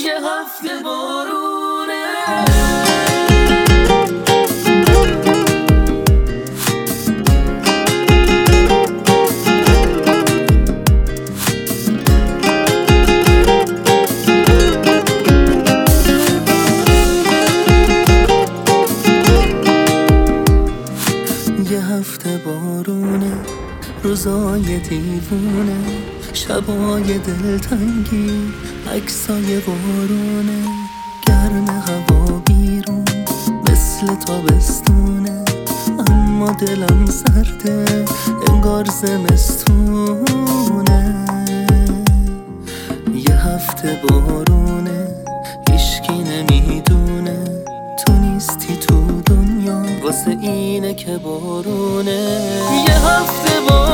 یه هفته بارونه. یه هفته بارونه، روزای دیوونه، شبای دلتنگی، عکسای بارونه. گرم هوا بیرون مثل تابستونه، اما دلم سرده انگار زمستونه. یه هفته بارونه، هیشکی نمیدونه تو نیستی تو دنیا، واسه اینه که بارونه. یه هفته بارونه.